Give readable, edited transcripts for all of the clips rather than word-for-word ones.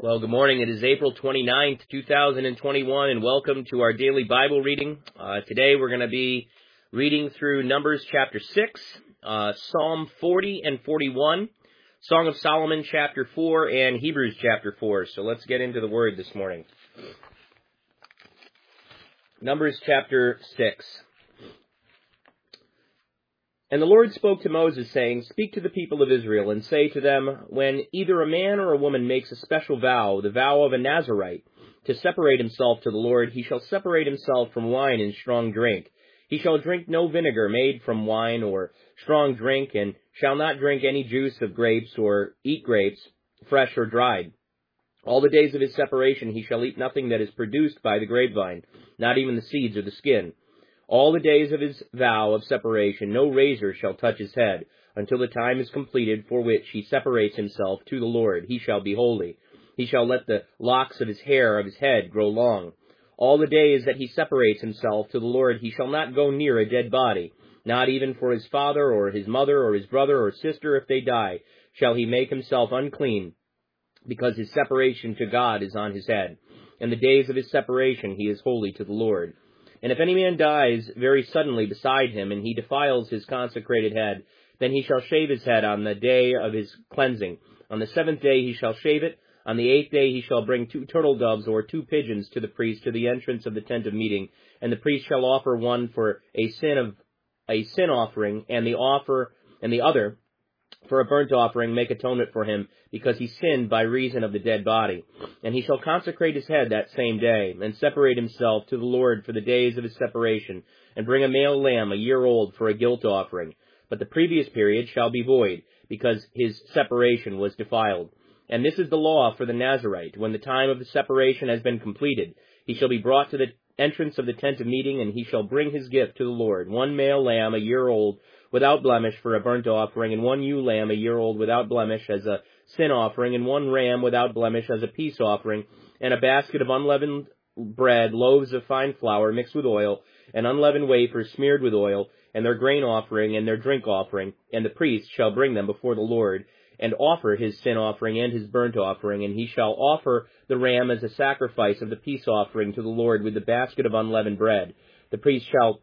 Well, good morning. It is April 29th, 2021, and welcome to our daily Bible reading. Today we're going to be reading through Numbers chapter 6, Psalm 40 and 41, Song of Solomon chapter 4, and Hebrews chapter 4. So let's get into the Word this morning. Numbers chapter 6. And the Lord spoke to Moses, saying, Speak to the people of Israel, and say to them, When either a man or a woman makes a special vow, the vow of a Nazirite, to separate himself to the Lord, he shall separate himself from wine and strong drink. He shall drink no vinegar made from wine or strong drink, and shall not drink any juice of grapes, or eat grapes, fresh or dried. All the days of his separation he shall eat nothing that is produced by the grapevine, not even the seeds or the skin. All the days of his vow of separation no razor shall touch his head, until the time is completed for which he separates himself to the Lord. He shall be holy. He shall let the locks of his hair of his head grow long. All the days that he separates himself to the Lord he shall not go near a dead body, not even for his father or his mother or his brother or sister if they die, shall he make himself unclean, because his separation to God is on his head. In the days of his separation he is holy to the Lord. And if any man dies very suddenly beside him, and he defiles his consecrated head, then he shall shave his head on the day of his cleansing. On the 7th day he shall shave it. On the 8th day he shall bring 2 turtle doves or 2 pigeons to the priest to the entrance of the tent of meeting, and the priest shall offer one for a sin offering, and the other for a burnt offering, make atonement for him, because he sinned by reason of the dead body. And he shall consecrate his head that same day, and separate himself to the Lord for the days of his separation, and bring a male lamb a year old for a guilt offering. But the previous period shall be void, because his separation was defiled. And this is the law for the Nazirite. When the time of the separation has been completed, he shall be brought to the entrance of the tent of meeting, and he shall bring his gift to the Lord, 1 male lamb a year old, without blemish for a burnt offering, and 1 ewe lamb a year old without blemish as a sin offering, and 1 ram without blemish as a peace offering, and a basket of unleavened bread, loaves of fine flour mixed with oil, and unleavened wafers smeared with oil, and their grain offering and their drink offering. And the priest shall bring them before the Lord, and offer his sin offering and his burnt offering, and he shall offer the ram as a sacrifice of the peace offering to the Lord with the basket of unleavened bread. The priest shall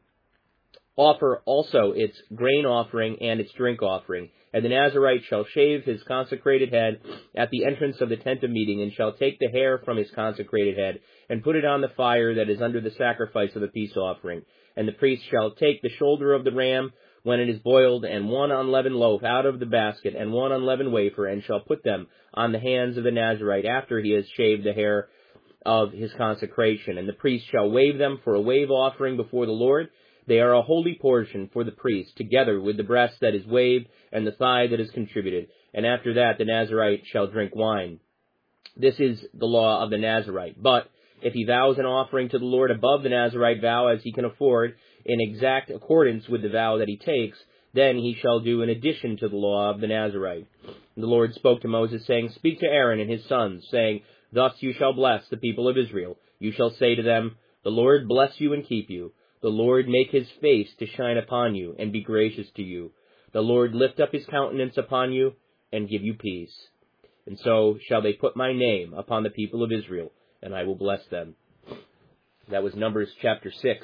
offer also its grain offering and its drink offering. And the Nazirite shall shave his consecrated head at the entrance of the tent of meeting, and shall take the hair from his consecrated head, and put it on the fire that is under the sacrifice of the peace offering. And the priest shall take the shoulder of the ram when it is boiled, and 1 unleavened loaf out of the basket, and 1 unleavened wafer, and shall put them on the hands of the Nazirite after he has shaved the hair of his consecration. And the priest shall wave them for a wave offering before the Lord. They are a holy portion for the priest, together with the breast that is waved and the thigh that is contributed. And after that the Nazirite shall drink wine. This is the law of the Nazirite. But if he vows an offering to the Lord above the Nazirite vow as he can afford, in exact accordance with the vow that he takes, then he shall do in addition to the law of the Nazirite. And the Lord spoke to Moses, saying, Speak to Aaron and his sons, saying, Thus you shall bless the people of Israel. You shall say to them, The Lord bless you and keep you. The Lord make his face to shine upon you, and be gracious to you. The Lord lift up his countenance upon you, and give you peace. And so shall they put my name upon the people of Israel, and I will bless them. That was Numbers chapter 6.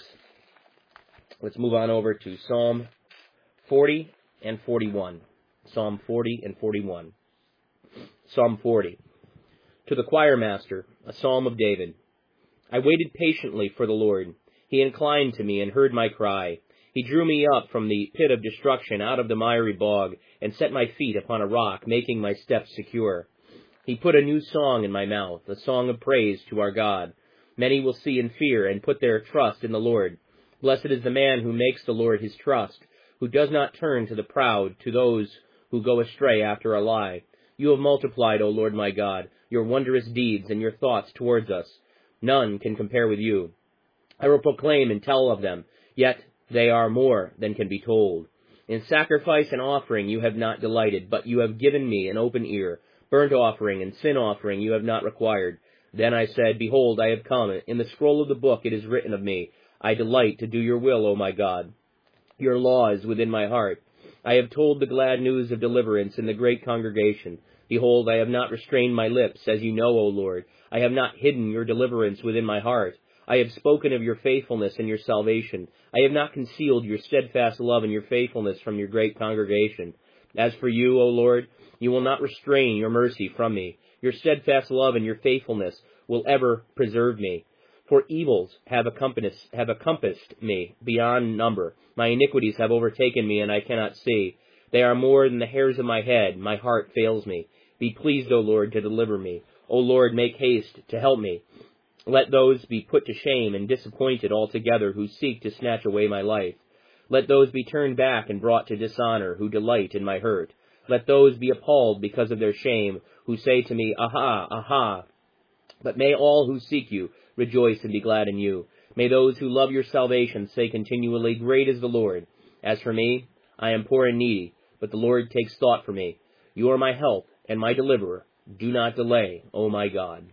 Let's move on over to Psalm 40 and 41. Psalm 40 and 41. Psalm 40. To the choir master, a psalm of David. I waited patiently for the Lord. He inclined to me and heard my cry. He drew me up from the pit of destruction, out of the miry bog, and set my feet upon a rock, making my steps secure. He put a new song in my mouth, a song of praise to our God. Many will see and fear, and put their trust in the Lord. Blessed is the man who makes the Lord his trust, who does not turn to the proud, to those who go astray after a lie. You have multiplied, O Lord my God, your wondrous deeds and your thoughts towards us. None can compare with you. I will proclaim and tell of them, yet they are more than can be told. In sacrifice and offering you have not delighted, but you have given me an open ear. Burnt offering and sin offering you have not required. Then I said, Behold, I have come. In the scroll of the book it is written of me, I delight to do your will, O my God. Your law is within my heart. I have told the glad news of deliverance in the great congregation. Behold, I have not restrained my lips, as you know, O Lord. I have not hidden your deliverance within my heart. I have spoken of your faithfulness and your salvation. I have not concealed your steadfast love and your faithfulness from your great congregation. As for you, O Lord, you will not restrain your mercy from me. Your steadfast love and your faithfulness will ever preserve me. For evils have encompassed me beyond number. My iniquities have overtaken me, and I cannot see. They are more than the hairs of my head. My heart fails me. Be pleased, O Lord, to deliver me. O Lord, make haste to help me. Let those be put to shame and disappointed altogether who seek to snatch away my life. Let those be turned back and brought to dishonor who delight in my hurt. Let those be appalled because of their shame who say to me, Aha, aha. But may all who seek you rejoice and be glad in you. May those who love your salvation say continually, Great is the Lord. As for me, I am poor and needy, but the Lord takes thought for me. You are my help and my deliverer. Do not delay, O my God.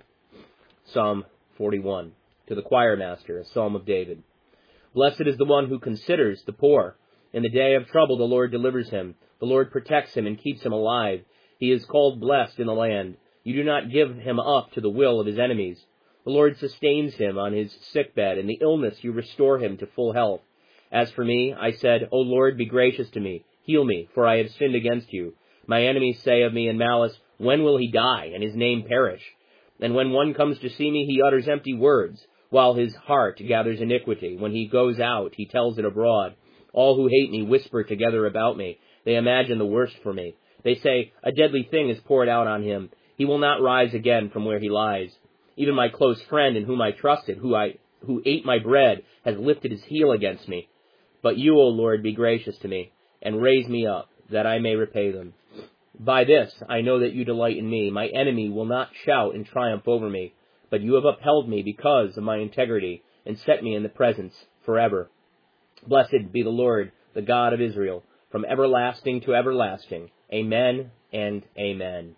Psalm 41. To the choir master, a psalm of David. Blessed is the one who considers the poor. In the day of trouble the Lord delivers him. The Lord protects him and keeps him alive. He is called blessed in the land. You do not give him up to the will of his enemies. The Lord sustains him on his sickbed. In the illness you restore him to full health. As for me, I said, O Lord, be gracious to me. Heal me, for I have sinned against you. My enemies say of me in malice, When will he die, and his name perish? And when one comes to see me, he utters empty words, while his heart gathers iniquity. When he goes out, he tells it abroad. All who hate me whisper together about me. They imagine the worst for me. They say, A deadly thing is poured out on him. He will not rise again from where he lies. Even my close friend in whom I trusted, who ate my bread, has lifted his heel against me. But you, O Lord, be gracious to me, and raise me up, that I may repay them. By this I know that you delight in me. My enemy will not shout in triumph over me, but you have upheld me because of my integrity, and set me in the presence forever. Blessed be the Lord, the God of Israel, from everlasting to everlasting. Amen and amen.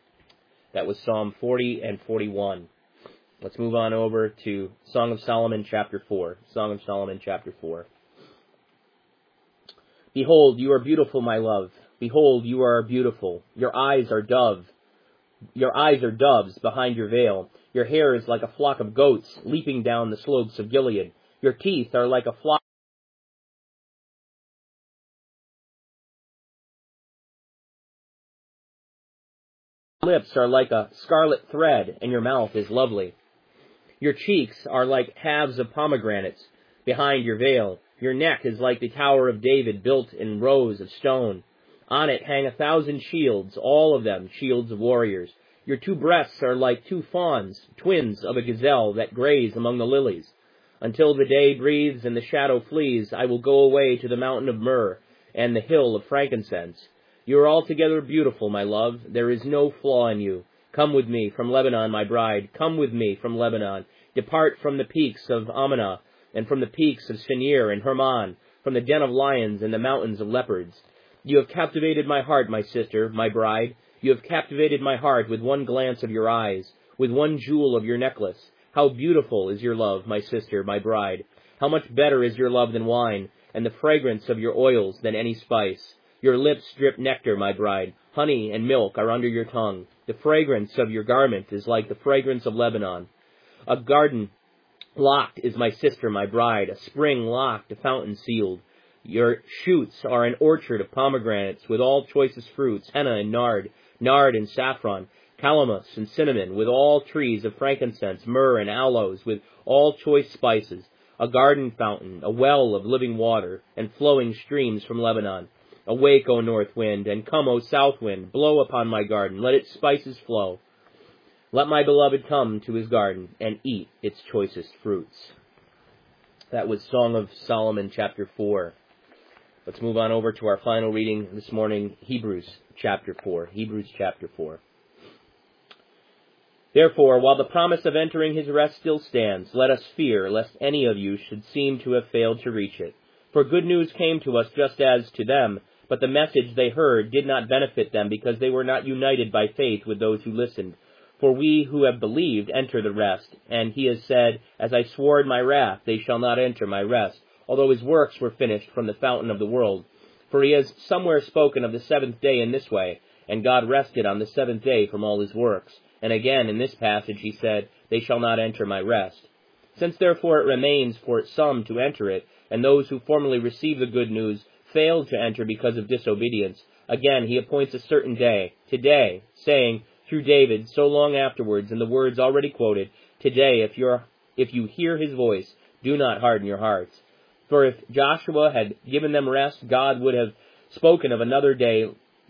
That was Psalm 40 and 41. Let's move on over to Song of Solomon, chapter 4. Song of Solomon, chapter 4. Behold, you are beautiful, my love. Behold, you are beautiful. Your eyes are doves behind your veil. Your hair is like a flock of goats leaping down the slopes of Gilead. Your teeth are like a flock. Your lips are like a scarlet thread, and your mouth is lovely. Your cheeks are like halves of pomegranates behind your veil. Your neck is like the Tower of David built in rows of stone. On it hang 1,000 shields, all of them shields of warriors. Your 2 breasts are like 2 fawns, twins of a gazelle that graze among the lilies. Until the day breathes and the shadow flees, I will go away to the mountain of myrrh and the hill of frankincense. You are altogether beautiful, my love. There is no flaw in you. Come with me from Lebanon, my bride. Come with me from Lebanon. Depart from the peaks of Amanah, and from the peaks of Senir and Hermon, from the den of lions and the mountains of leopards. You have captivated my heart, my sister, my bride. You have captivated my heart with one glance of your eyes, with one jewel of your necklace. How beautiful is your love, my sister, my bride. How much better is your love than wine, and the fragrance of your oils than any spice. Your lips drip nectar, my bride. Honey and milk are under your tongue. The fragrance of your garment is like the fragrance of Lebanon. A garden locked is my sister, my bride. A spring locked, a fountain sealed. Your shoots are an orchard of pomegranates with all choicest fruits, henna and nard and saffron, calamus and cinnamon, with all trees of frankincense, myrrh and aloes, with all choice spices, a garden fountain, a well of living water, and flowing streams from Lebanon. Awake, O north wind, and come, O south wind, blow upon my garden, let its spices flow. Let my beloved come to his garden, and eat its choicest fruits. That was Song of Solomon, chapter 4. Let's move on over to our final reading this morning, Hebrews chapter 4. Hebrews chapter 4. Therefore, while the promise of entering his rest still stands, let us fear lest any of you should seem to have failed to reach it. For good news came to us just as to them, but the message they heard did not benefit them because they were not united by faith with those who listened. For we who have believed enter the rest, and he has said, As I swore in my wrath, they shall not enter my rest, although his works were finished from the fountain of the world. For he has somewhere spoken of the 7th day in this way, and God rested on the seventh day from all his works. And again, in this passage, he said, they shall not enter my rest. Since therefore it remains for some to enter it, and those who formerly received the good news failed to enter because of disobedience, again he appoints a certain day, today, saying, through David, so long afterwards, in the words already quoted, today, if you hear his voice, do not harden your hearts. For if Joshua had given them rest, God would not have spoken of another day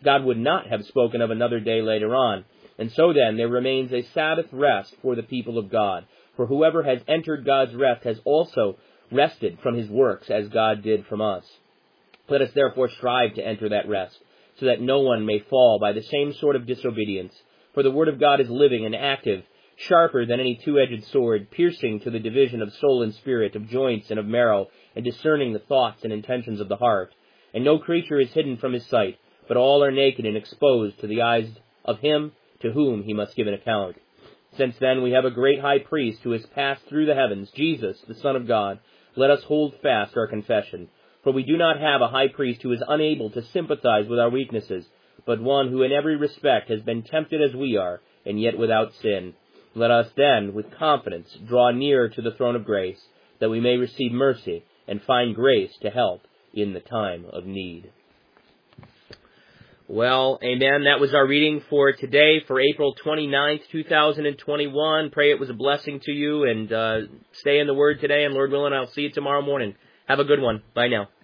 later on. And so then, there remains a Sabbath rest for the people of God. For whoever has entered God's rest has also rested from his works, as God did from us. Let us therefore strive to enter that rest, so that no one may fall by the same sort of disobedience. For the word of God is living and active, sharper than any two-edged sword, piercing to the division of soul and spirit, of joints and of marrow, and discerning the thoughts and intentions of the heart. And no creature is hidden from his sight, but all are naked and exposed to the eyes of him to whom he must give an account. Since then we have a great high priest who has passed through the heavens, Jesus, the Son of God. Let us hold fast our confession. For we do not have a high priest who is unable to sympathize with our weaknesses, but one who in every respect has been tempted as we are, and yet without sin. Let us then, with confidence, draw near to the throne of grace, that we may receive mercy and find grace to help in the time of need. Well, amen. That was our reading for today, for April 29th, 2021. Pray it was a blessing to you, and stay in the Word today, and Lord willing, I'll see you tomorrow morning. Have a good one. Bye now.